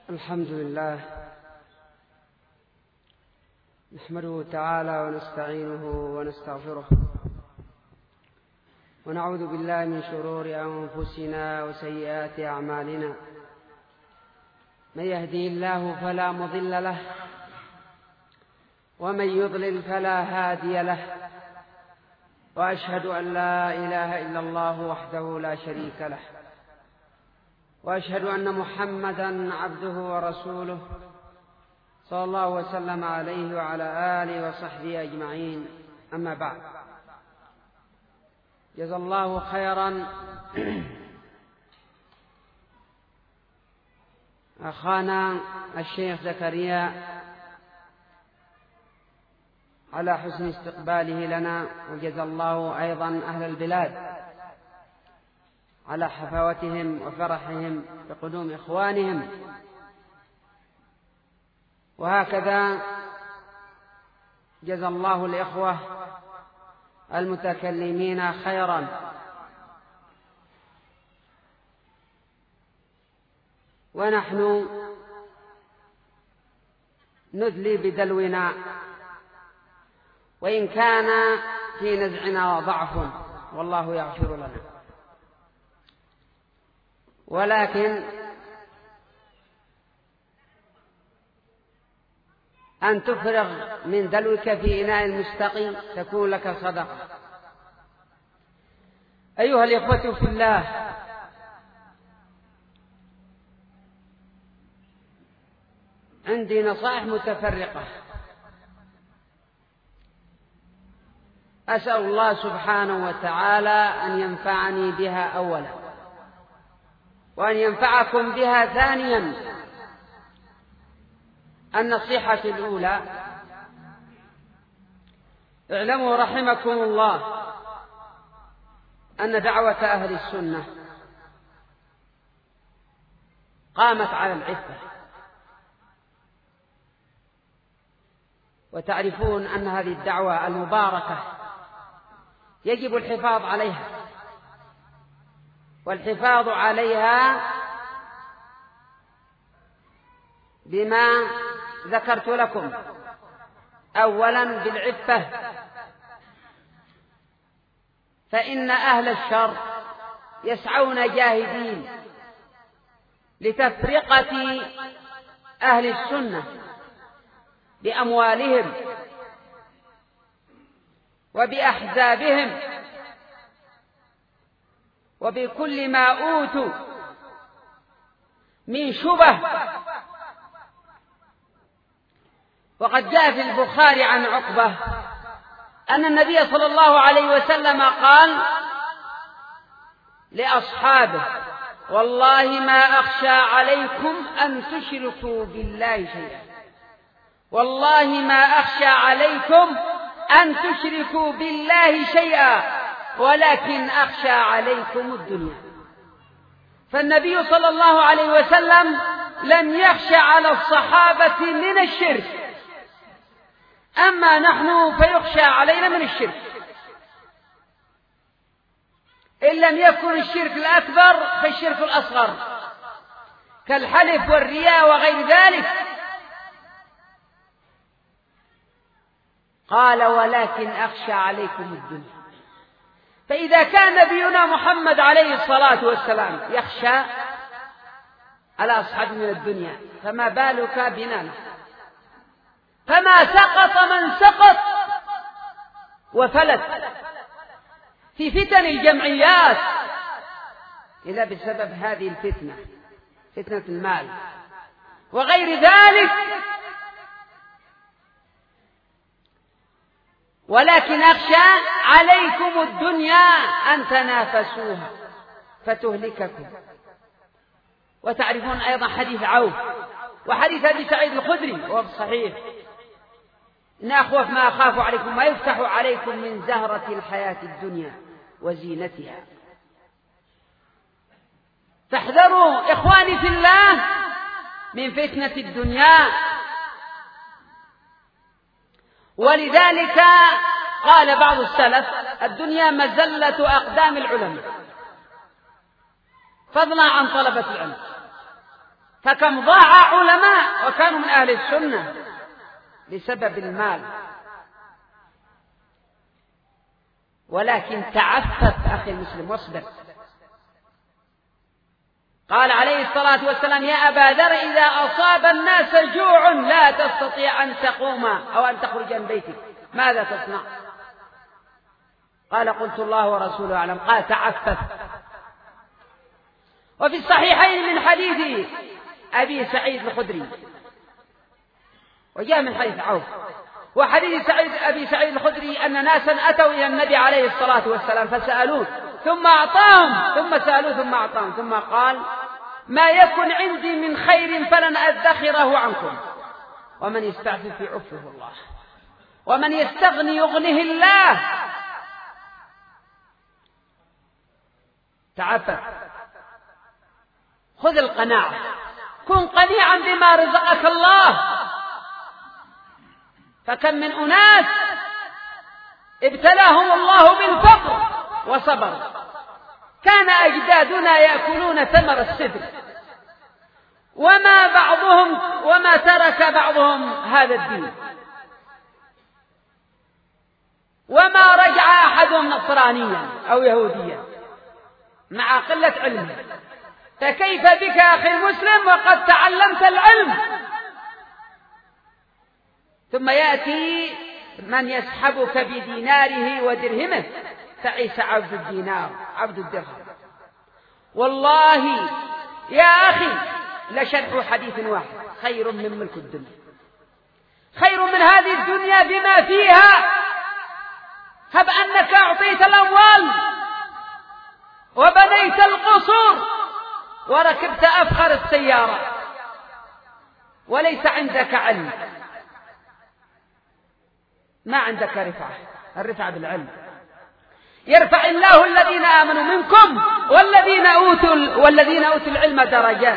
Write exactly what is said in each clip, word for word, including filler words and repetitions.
الحمد لله نحمده تعالى ونستعينه ونستغفره ونعوذ بالله من شرور أنفسنا وسيئات أعمالنا. من يهدي الله فلا مضل له ومن يضلل فلا هادي له، وأشهد أن لا إله إلا الله وحده لا شريك له، وأشهد أن محمدًا عبده ورسوله صلى الله وسلم عليه وعلى آله وصحبه أجمعين. أما بعد، جزا الله خيرا أخانا الشيخ زكريا على حسن استقباله لنا، وجزا الله أيضا أهل البلاد على حفاوتهم وفرحهم بقدوم إخوانهم، وهكذا جزا الله الإخوة المتكلمين خيرا. ونحن ندلي بدلونا، وإن كان في نزعنا ضعف والله يغفر لنا، ولكن أن تفرغ من دلوك في إناء المستقي تكون لك صدقة. أيها الإخوة في الله، عندي نصائح متفرقة أسأل الله سبحانه وتعالى أن ينفعني بها أولا، وأن ينفعكم بها ثانيا. النصيحة الأولى: اعلموا رحمكم الله أن دعوة أهل السنة قامت على العفة، وتعرفون أن هذه الدعوة المباركة يجب الحفاظ عليها، والحفاظ عليها بما ذكرت لكم: أولا بالعفة، فإن أهل الشر يسعون جاهدين لتفرقة أهل السنة بأموالهم وبأحزابهم وبكل ما أوتوا من شبه. وقد جاء في البخاري عن عقبة أن النبي صلى الله عليه وسلم قال لأصحابه: والله ما أخشى عليكم أن تشركوا بالله شيئا، والله ما أخشى عليكم أن تشركوا بالله شيئا، ولكن أخشى عليكم الدنيا. فالنبي صلى الله عليه وسلم لم يخشى على الصحابة من الشرك، أما نحن فيخشى علينا من الشرك، إن لم يكن الشرك الأكبر فالشرك الأصغر كالحلف والرياء وغير ذلك. قال: ولكن أخشى عليكم الدنيا. فإذا كان نبينا محمد عليه الصلاة والسلام يخشى على أصحابه من الدنيا، فما بالك بنا؟ فما سقط من سقط وفلت في فتن الجمعيات إلا بسبب هذه الفتنة، فتنة المال وغير ذلك. ولكن أخشى عليكم الدنيا أن تنافسوها فتهلككم. وتعرفون أيضا حديث عوف وحديث أبي سعيد الخدري وهو الصحيح: إن أخوف ما أخاف عليكم ما يفتح عليكم من زهرة الحياة الدنيا وزينتها. فاحذروا إخواني في الله من فتنة الدنيا. ولذلك قال بعض السلف: الدنيا مزلة أقدام العلماء، فضلا عن طلبة العلم. فكم ضاع علماء وكانوا من أهل السنة بسبب المال. ولكن تعفف أخي المسلم واصبر. قال عليه الصلاة والسلام: يا أبا ذر إذا أصاب الناس جوع لا تستطيع أن تقوم أو أن تخرج من بيتك ماذا تصنع؟ قال: قلت الله ورسوله أعلم. قال: تعفف. وفي الصحيحين من حديث أبي سعيد الخدري، وجاء من حديث عوف، وحديث سعيد أبي سعيد الخدري أن ناسا أتوا إلى النبي عليه الصلاة والسلام فسألوه ثم أعطاهم، ثم سألوه ثم أعطاهم، ثم قال: ما يكن عندي من خير فلن أدخره عنكم، ومن يستعفف يعفه الله، ومن يستغني يغنه الله. تعفف، خذ القناعة، كن قنيعا بما رزقك الله. فكم من أناس ابتلاهم الله بالفقر وصبر. كان أجدادنا يأكلون ثمر السدر، وما بعضهم وما ترك بعضهم هذا الدين، وما رجع أحدهم نصرانيا أو يهوديا مع قلة علمه. فكيف بك أخي المسلم وقد تعلمت العلم؟ ثم يأتي من يسحبك بديناره ودرهمه، تعيس عبد الدينار عبد الدرهم. والله يا أخي لشرح حديث واحد خير من ملك الدنيا، خير من هذه الدنيا بما فيها. هب أنك أعطيت الأموال وبنيت القصور وركبت أفخر السيارة وليس عندك علم، ما عندك رفعة. الرفعة بالعلم. يرفع الله الذين آمنوا منكم والذين أوتوا والذين أوتوا العلم درجات.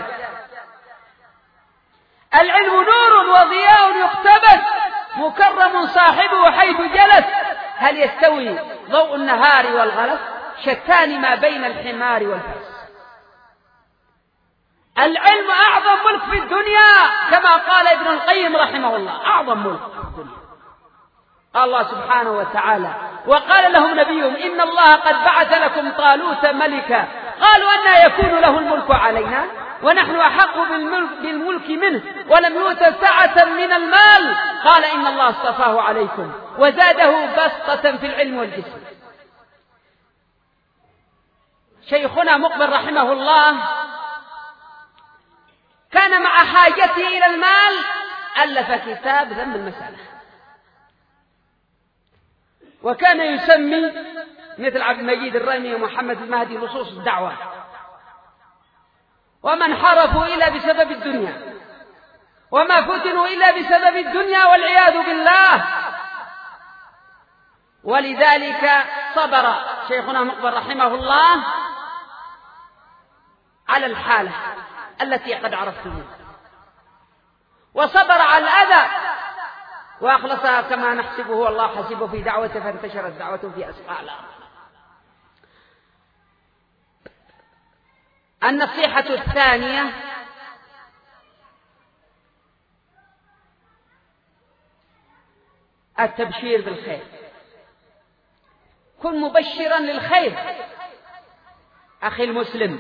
العلم نور وضياء يقتبس، مكرم صاحبه حيث جلس. هل يستوي ضوء النهار والغلس؟ شتان ما بين الحمار والفرس. العلم أعظم ملك في الدنيا، كما قال ابن القيم رحمه الله: أعظم ملك في الدنيا. قال الله سبحانه وتعالى: وقال لهم نبيهم: إن الله قد بعث لكم طالوت ملكا. قالوا: أنى يكون له الملك علينا ونحن أحق بالملك, بالملك منه ولم يؤت سعة من المال. قال: إن الله اصطفاه عليكم وزاده بسطة في العلم والجسم. شيخنا مقبل رحمه الله كان مع حاجته إلى المال ألف كتاب ذم المسألة، وكان يسمي مثل عبد المجيد الرمي ومحمد المهدي لصوص الدعوة، وما انحرفوا إلا بسبب الدنيا، وما فتنوا إلا بسبب الدنيا والعياذ بالله. ولذلك صبر شيخنا مقبل رحمه الله على الحالة التي قد عرفتموها، وصبر على الأذى وأخلصها كما نحسبه والله حسبه في دعوته، فانتشرت دعوته في أسفل الأرض. النصيحة الثانية: التبشير بالخير. كن مبشرا للخير أخي المسلم.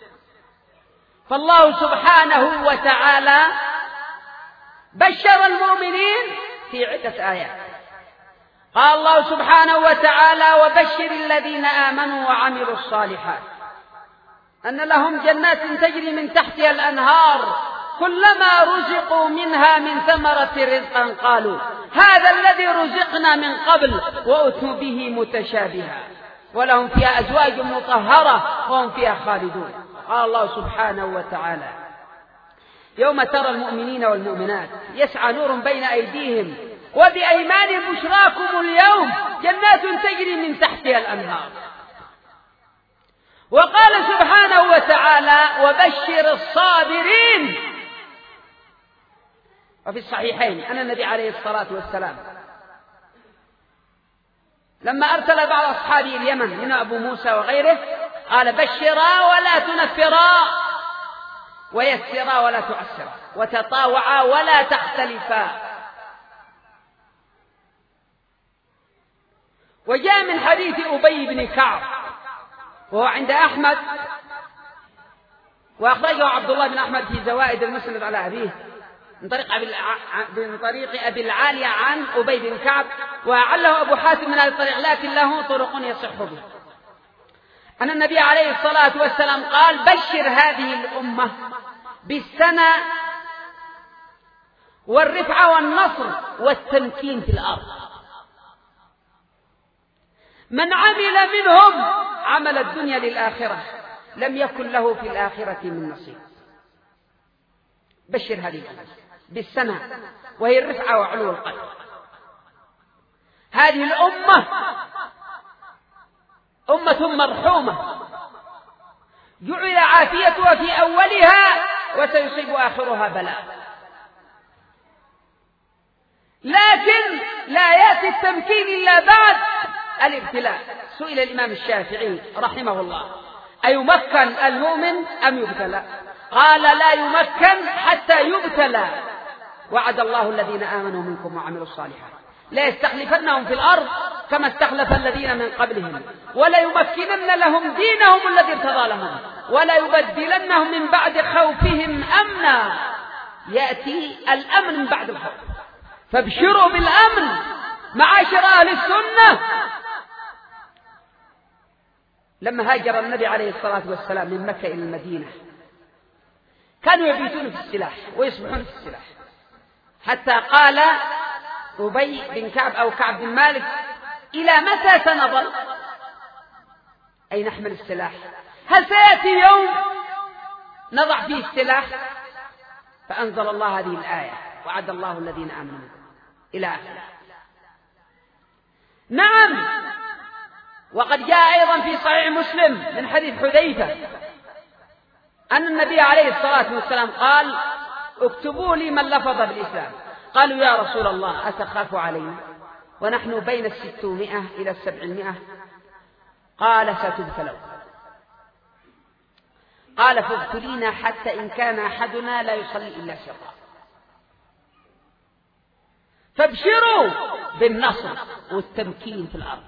فالله سبحانه وتعالى بشر المؤمنين في عدة آيات. قال الله سبحانه وتعالى: وبشر الذين آمنوا وعملوا الصالحات أن لهم جنات تجري من تحتها الأنهار كلما رزقوا منها من ثمرة رزقا قالوا هذا الذي رزقنا من قبل وأتوا به متشابها ولهم فيها أزواج مطهرة وهم فيها خالدون. قال الله سبحانه وتعالى: يوم ترى المؤمنين والمؤمنات يسعى نور بين أيديهم وبأيمانهم بشراكم اليوم جنات تجري من تحتها الأنهار. وقال سبحانه وتعالى: وبشر الصابرين. وفي الصحيحين أن النبي عليه الصلاة والسلام لما أرسل بعض أصحابه اليمن من أبو موسى وغيره قال: بشرا ولا تنفرا. ويسرا ولا تعسرا وتطاوعا ولا تختلفا. وجاء من حديث أبي بن كعب وهو عند أحمد وأخرجه عبد الله بن أحمد في زوائد المسند على أبيه من طريق أبي من طريق أبي العالية عن أبي بن كعب، وعله أبو حاتم من هذا الطريق لكن له طرق يصح به، أن النبي عليه الصلاة والسلام قال: بشر هذه الأمة بالسنة والرفعة والنصر والتمكين في الأرض، من عمل منهم عمل الدنيا للآخرة لم يكن له في الآخرة من نصيب. بشر هذه الأمة بالسنة وهي الرفعة وعلو القدر. هذه الأمة أمة مرحومة جعل عافيتها في أولها وسيصيب آخرها بلاء، لكن لا يأتي التمكين إلا بعد الابتلاء. سئل الإمام الشافعي رحمه الله: أيمكن المؤمن أم يبتلى؟ قال: لا يمكن حتى يبتلى. وعد الله الذين آمنوا منكم وعملوا الصالحات لا يستخلفنهم في الأرض كما استخلف الذين من قبلهم ولا يمكنن لهم دينهم الذي ارتضى لهم ولا يبدلنهم من بعد خوفهم أمنا. يأتي الأمن من بعد الخوف، فابشروا بالأمن معاشر أهل السنة. لما هاجر النبي عليه الصلاة والسلام من مكة إلى المدينة كانوا يبيتون في السلاح ويصبحون في السلاح، حتى قال أبي بن كعب أو كعب بن مالك: إلى متى سنظل؟ أي نحمل السلاح؟ هل سيأتي يوم نضع فيه السلاح؟ فأنزل الله هذه الآية: وعد الله الذين آمنوا إلى آخره. نعم، وقد جاء أيضا في صحيح مسلم من حديث حذيفة أن النبي عليه الصلاة والسلام قال: اكتبوا لي من لفظ بالإسلام. قالوا: يا رسول الله أتخاف علينا ونحن بين الستمائة إلى السبعمائة؟ قال: ستبتلون. قال: فابتلينا حتى إن كان أحدنا لا يصلي إلا سرا. فابشروا بالنصر والتمكين في الأرض،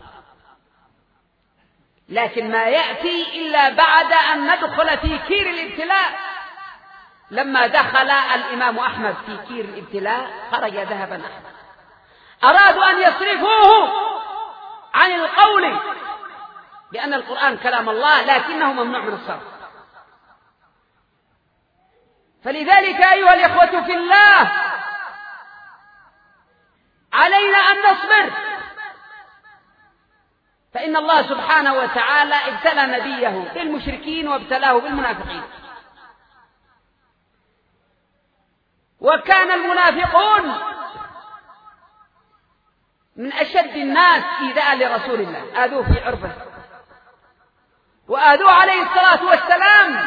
لكن ما يأتي إلا بعد أن ندخل في كير الابتلاء. لما دخل الإمام أحمد في كير الابتلاء خرج ذهبا أحمد، أرادوا أن يصرفوه عن القول بأن القرآن كلام الله لكنه ممنوع من الصرف. فلذلك أيها الإخوة في الله علينا أن نصبر، فإن الله سبحانه وتعالى ابتلى نبيه بالمشركين وابتلاه بالمنافقين، وكان المنافقون من أشد الناس إيذاء لرسول الله، آذوه في عرفه وآذوه عليه الصلاة والسلام.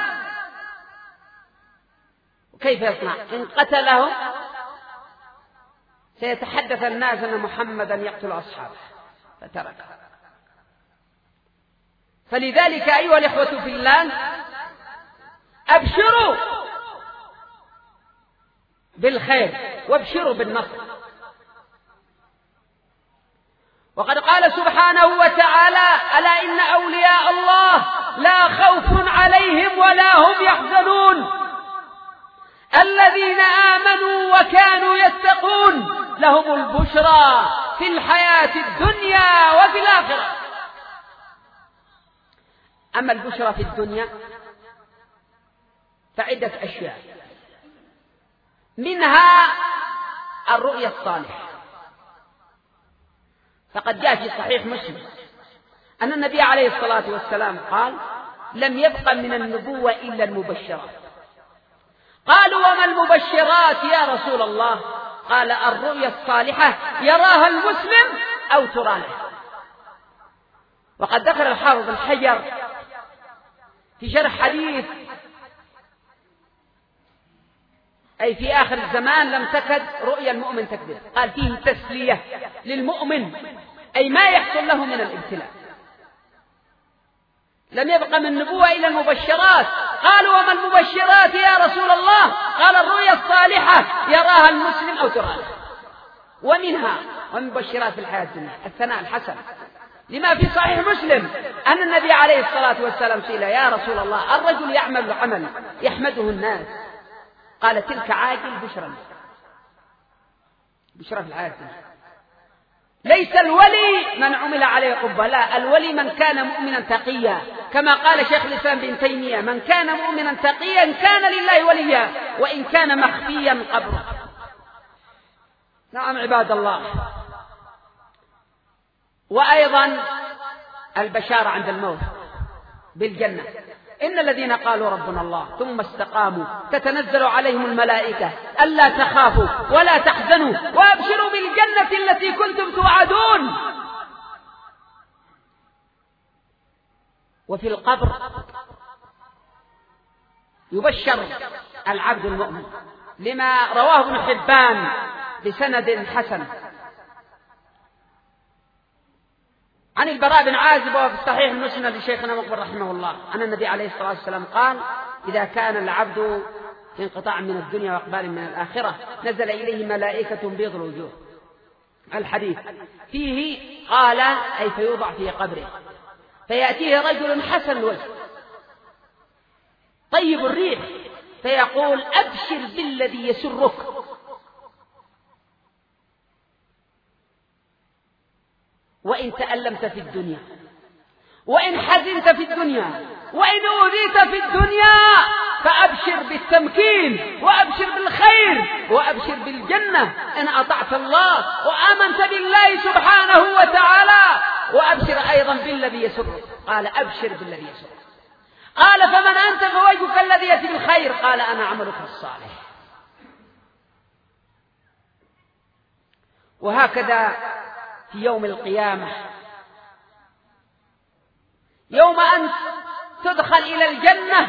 وكيف يصنع؟ إن قتله سيتحدث الناس أن محمدا يقتل أصحابه فتركه. فلذلك أيها الإخوة في الله أبشروا بالخير وابشروا بالنصر. وقد قال سبحانه وتعالى: ألا إن أولياء الله لا خوف عليهم ولا هم يحزنون الذين آمنوا وكانوا يتقون لهم البشرى في الحياة الدنيا وفي الآخرة. أما البشرى في الدنيا فعدة أشياء، منها الرؤيا الصالحة. فقد جاء في صحيح مسلم أن النبي عليه الصلاة والسلام قال: لم يبق من النبوة إلا المبشرات. قالوا: وما المبشرات يا رسول الله؟ قال: الرؤيا الصالحة يراها المسلم أو ترى له. وقد ذكر الحافظ بن حجر في شرح حديث أي في آخر الزمان لم تكد رؤيا المؤمن تكذب، قال: فيه تسلية للمؤمن، أي ما يحصل له من الابتلاء. لم يبق من النبوة إلا المبشرات، قالوا وما المبشرات يا رسول الله؟ قال الرؤيا الصالحة يراها المسلم أو ترى له. ومنها ومن مبشرات في الحياة الدنيا الثناء الحسن، لما في صحيح مسلم أن النبي عليه الصلاة والسلام سئل يا رسول الله الرجل يعمل عمل يحمده الناس، قال تلك عاجل بشرى بشرى في الحياة الدنيا. ليس الولي من عمل عليه قبة، لا، الولي من كان مؤمنا تقيا، كما قال شيخ الإسلام بن تيمية من كان مؤمنا تقيا كان لله وليا وإن كان مخفيا قبره. نعم عباد الله. وأيضا البشارة عند الموت بالجنة، إن الذين قالوا ربنا الله ثم استقاموا تتنزل عليهم الملائكة ألا تخافوا ولا تحزنوا وأبشروا بالجنة التي كنتم توعدون. وفي القبر يبشر العبد المؤمن لما رواه ابن حبان بسند حسن عن البراء بن عازب وفي الصحيح المسند لشيخنا مقبل رحمه الله أن النبي عليه الصلاة والسلام قال إذا كان العبد في انقطاع من الدنيا وإقبال من الآخرة نزل إليه ملائكة بيض الوجوه. الحديث فيه قال أي فيوضع في قبره فيأتيه رجل حسن الوجه طيب الريح فيقول أبشر بالذي يسرك، وإن تألمت في الدنيا وإن حزنت في الدنيا وإن أوذيت في الدنيا فأبشر بالتمكين وأبشر بالخير وأبشر بالجنة إن أطعت الله وآمنت بالله سبحانه وتعالى، وأبشر أيضا بالذي يسرك. قال أبشر بالذي يسرك. قال فمن أنت؟ فوجهك الذي يأتي بالخير. قال أنا عملك الصالح. وهكذا في يوم القيامة يوم أن تدخل إلى الجنة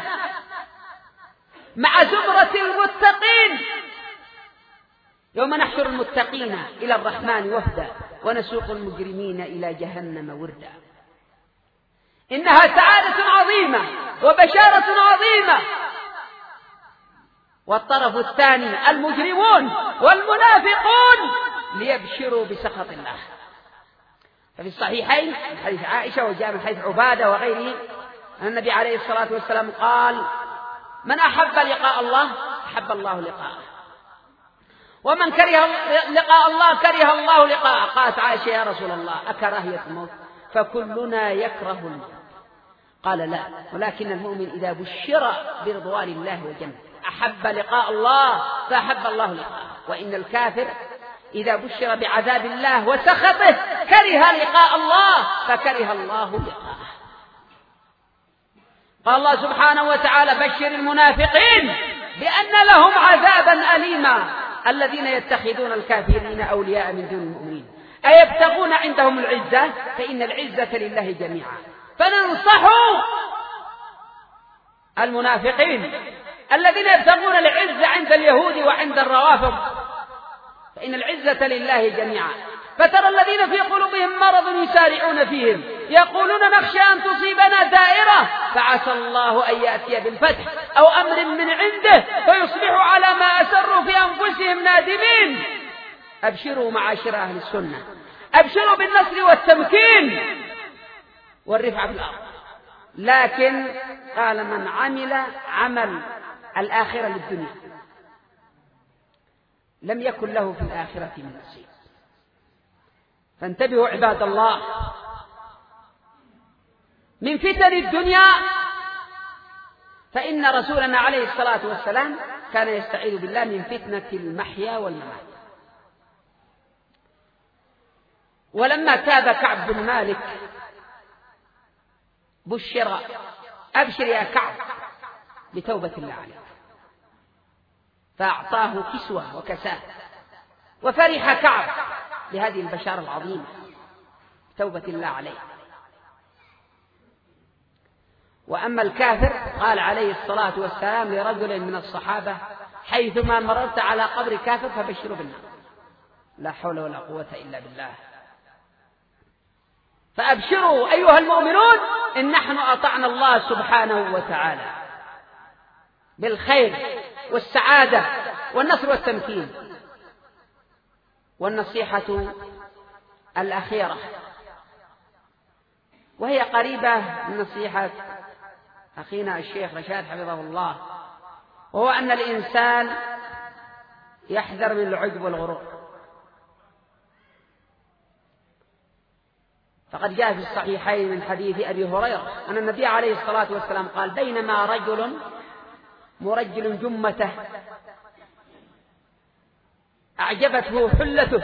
مع زمرة المتقين، يوم نحشر المتقين إلى الرحمن وفدا ونسوق المجرمين إلى جهنم وردا. إنها سعادة عظيمة وبشارة عظيمة. والطرف الثاني المجرمون والمنافقون ليبشروا بسخط الله. ففي الصحيحين حديث عائشة وجاء من حديث عبادة وغيره أن النبي عليه الصلاة والسلام قال من أحب لقاء الله أحب الله لقاءه ومن كره لقاء الله كره الله لقاءه. قالت عائشة يا رسول الله أكراهية الموت؟ فكلنا يكره الموت. قال لا، ولكن المؤمن إذا بشر برضوان الله والجنة أحب لقاء الله فأحب الله لقاءه، وإن الكافر إذا بشر بعذاب الله وسخطه كره لقاء الله فكره الله لقاءه. قال الله سبحانه وتعالى بشر المنافقين بأن لهم عذابا أليما الذين يتخذون الكافرين أولياء من دون المؤمنين أيبتغون عندهم العزة فإن العزة لله جميعا. فننصحوا المنافقين الذين يبتغون العزة عند اليهود وعند الروافض فإن العزة لله جميعا. فترى الذين في قلوبهم مرض يسارعون فيهم يقولون نخشى أن تصيبنا دائرة فعسى الله أن يأتي بالفتح أو أمر من عنده فيصبحوا على ما أسروا في أنفسهم نادمين. أبشروا معاشر أهل السنة، أبشروا بالنصر والتمكين والرفعة في الأرض. لكن قال من عمل عمل الآخرة للدنيا لم يكن له في الآخرة من نصيب. فانتبهوا عباد الله من فتن الدنيا، فإن رسولنا عليه الصلاة والسلام كان يستعيذ بالله من فتنة المحيا والممات. ولما تاب كعب بن مالك بشر أبشر يا كعب بتوبة الله عليه فأعطاه كسوة وكساء وفرح كعب بهذه البشارة العظيمة توبة الله عليه. وأما الكافر قال عليه الصلاة والسلام لرجل من الصحابة حيثما مررت على قبر كافر فبشروا بالنار. لا حول ولا قوة إلا بالله. فأبشروا أيها المؤمنون إن نحن أطعنا الله سبحانه وتعالى بالخير والسعادة والنصر والتمكين. والنصيحة الأخيرة وهي قريبة من نصيحة أخينا الشيخ رشاد حفظه الله، وهو أن الإنسان يحذر من العجب والغرور. فقد جاء في الصحيحين من حديث أبي هريرة أن النبي عليه الصلاة والسلام قال: بينما رجل مرجل جمته أعجبته حلته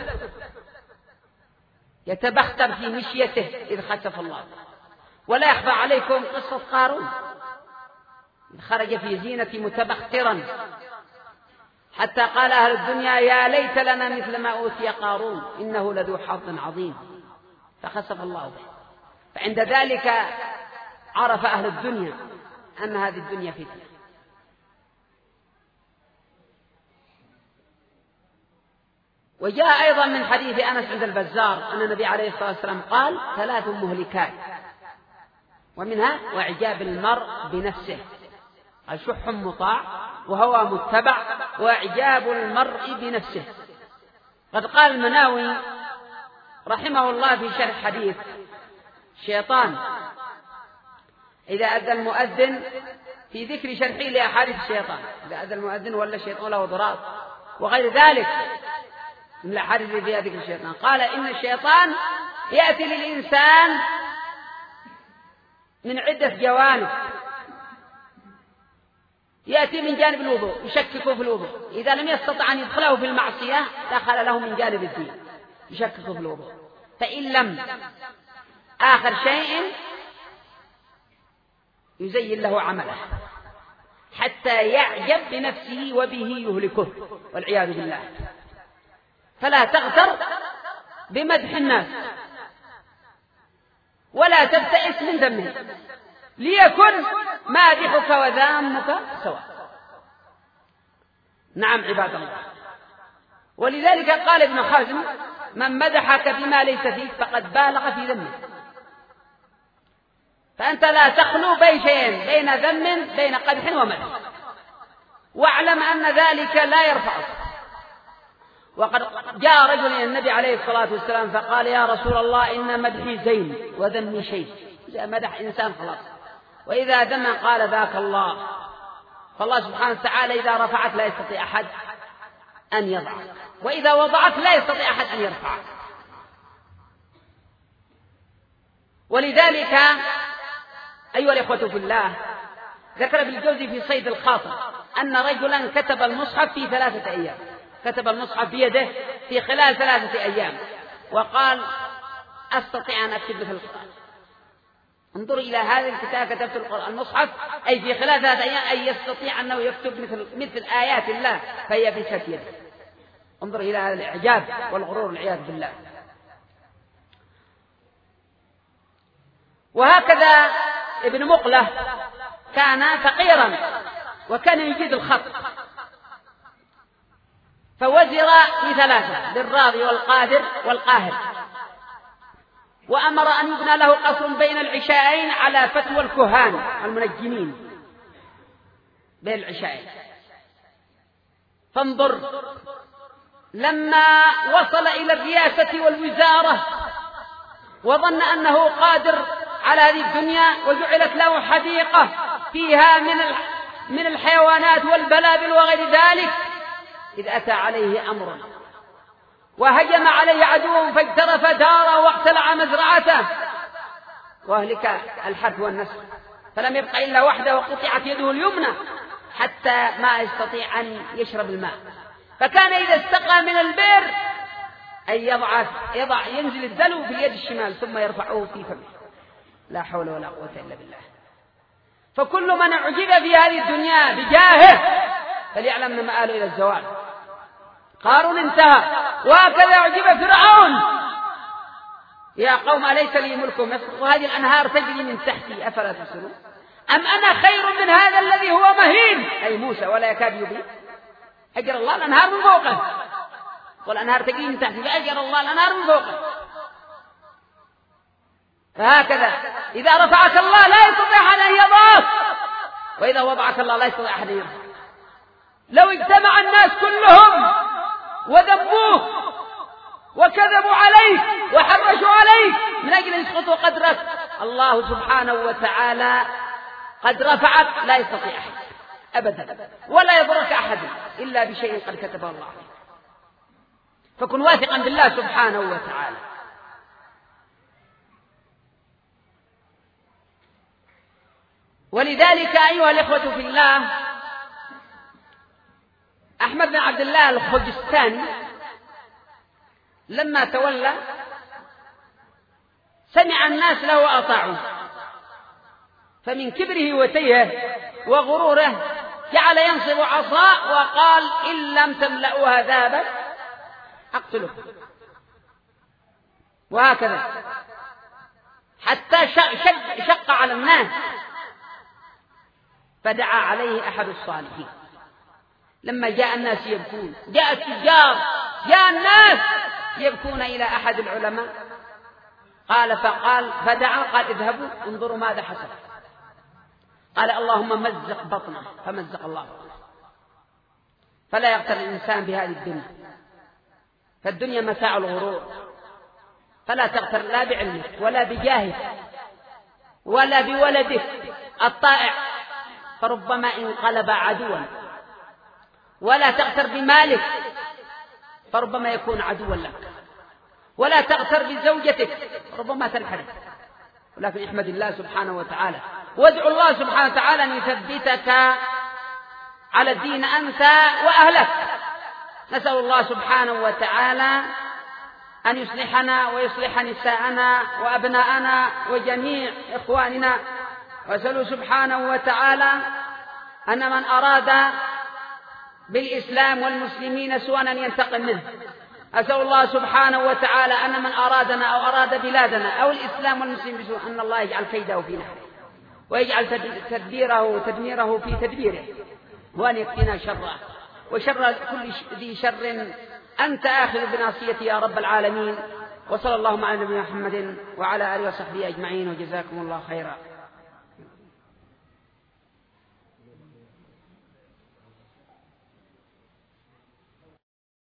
يتبختر في مشيته إذ خسف الله. ولا يخفى عليكم قصة قارون، خرج في زينة متبخترا حتى قال أهل الدنيا: يا ليت لنا مثل ما أوتي قارون إنه لذو حظ عظيم، فخسف الله به. فعند ذلك عرف أهل الدنيا أن هذه الدنيا فتنة. وجاء أيضا من حديث أنس عند البزار أن النبي عليه الصلاة والسلام قال: ثلاث مهلكات، ومنها وإعجاب المرء بنفسه، شح مطاع وهوى متبع وإعجاب المرء بنفسه. قد قال المناوي رحمه الله في شرح حديث: الشيطان إذا أذن المؤذن، في ذكر شرحه لأحاديث الشيطان، إذا أذن المؤذن ولا الشيطان له ضرار وغير ذلك من الأحاديث اللي فيها ذكر الشيطان، قال: إن الشيطان يأتي للإنسان من عدة جوانب. يأتي من جانب الوضوء يشككه في الوضوء، إذا لم يستطع أن يدخله في المعصية دخل له من جانب الدين يشككه في الوضوء، فإن لم آخر شيء يزين له عمله حتى يعجب بنفسه وبه يهلكه والعياذ بالله. فلا تغتر بمدح الناس ولا تبتئس من ذمهم، ليكن مادحك وذامك سواء. نعم عباد الله. ولذلك قال ابن حزم: من مدحك بما ليس فيك فقد بالغ في ذمه. فأنت لا تخلو بين شيئين، بين ذم بين قدح ومدح، واعلم أن ذلك لا يرفعك. وقد جاء رجل إلى النبي عليه الصلاة والسلام فقال: يا رسول الله إن مدحي زين وذمي شيء. إذا مدح إنسان خلاص، وإذا ذم قال: ذاك الله. فالله سبحانه وتعالى إذا رفعك لا يستطيع أحد أن يضعك، وإذا وضعك لا يستطيع أحد أن يرفعك. ولذلك أيها الإخوة في الله، ذكر ابن الجوزي في صيد الخاطر أن رجلا كتب المصحف في ثلاثة أيام، كتب المصحف بيده في خلال ثلاثة أيام، وقال: أستطيع أن أكتب مثل القرآن. انظر إلى هذا الكتاب، كتبت القرآن المصحف أي في خلال ثلاثة أيام، أي يستطيع أنه يكتب مثل, مثل آيات الله فهي بكف يده. انظر إلى هذا الإعجاب والغرور والعياذ بالله. وهكذا ابن مقلة كان فقيرا وكان يجيد الخط، فوزر في ثلاثة: للراضي والقادر والقاهر، وأمر أن يبنى له قصر بين العشاءين على فتوى الكهان المنجمين بين العشاءين. فانظر، لما وصل إلى الرياسة والوزارة وظن أنه قادر على هذه الدنيا وجعلت له حديقة فيها من من الحيوانات والبلابل وغير ذلك، إذ أتى عليه أمر وهجم عليه عدو فاجترف داره واقتلع مزرعته وأهلك الحرث والنسل، فلم يبق إلا وحده وقطعت يده اليمنى حتى ما يستطيع أن يشرب الماء. فكان إذا استقى من البئر أن يضع, يضع ينزل الدلو في اليد الشمال ثم يرفعه في فمه. لا حول ولا قوة إلا بالله. فكل من أعجب في هذه الدنيا بجاهه فليعلم أن مآله إلى الزوال. قارون انتهى، وهكذا أعجب فرعون: يا قوم أليس لي ملك مصر وهذه الأنهار تجري من تحتي أفلا تبصرون أم أنا خير من هذا الذي هو مهين، أي موسى ولا يكاد يبين. أجر الله الأنهار من فوقه، والأنهار تجري من تحتي، فأجر الله الأنهار من فوقه. فهكذا إذا رفعك الله لا يستطيع أن يضعك، وإذا وضعك الله لا يستطيع أحد يرفع. لو اجتمع الناس كلهم وذبوه وكذبوا عليك وحرشوا عليك من أجل يسقطوا قدرك، الله سبحانه وتعالى قد رفعك لا يستطيع أحد أبدا، ولا يضرك أحد إلا بشيء قد كتبه الله عليك. فكن واثقا بالله سبحانه وتعالى. ولذلك أيها الإخوة في الله، أحمد بن عبد الله الخجستاني لما تولى سمع الناس له وأطاعوه، فمن كبره وتيه وغروره جعل ينصب عصا وقال إن لم تملأوها ذهبا أقتلكم، وهكذا حتى شق, شق على الناس. فدعا عليه أحد الصالحين لما جاء الناس يبكون، جاء التجار، جاء الناس يبكون إلى أحد العلماء، قال فقال فدعا قال اذهبوا انظروا ماذا حصل. قال اللهم مزق بطنه، فمزق الله بطنه. فلا يغتر الإنسان بهذه الدنيا، فالدنيا متاع الغرور، فلا تغتر لا بعلمك ولا بجاهك ولا بولدك الطائع، فربما انقلب عدوا، ولا تغتر بمالك فربما يكون عدوا لك، ولا تغتر بزوجتك ربما تنحرف، ولكن احمد الله سبحانه وتعالى وادعو الله سبحانه وتعالى أن يثبتك على الدين أنت وأهلك. نسأل الله سبحانه وتعالى أن يصلحنا ويصلح نساءنا وأبناءنا وجميع إخواننا، وأسأله سبحانه وتعالى أن من أراد بالإسلام والمسلمين سوءا أن ينتقم منه. أسأل الله سبحانه وتعالى أن من أرادنا أو أراد بلادنا أو الإسلام والمسلمين بسوء أن الله يجعل كيده في نحره، ويجعل تدبيره وتدميره في تدبيره، وأن يكفينا شره وشر كل ذي شر أنت آخذ بناصيتي يا رب العالمين. وصلى الله على نبينا محمد وعلى آله وصحبه أجمعين، وجزاكم الله خيرا.